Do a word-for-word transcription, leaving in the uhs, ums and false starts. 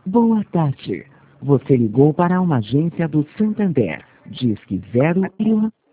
Boa tarde. Você ligou para uma agência do Santander. Disque zero e um.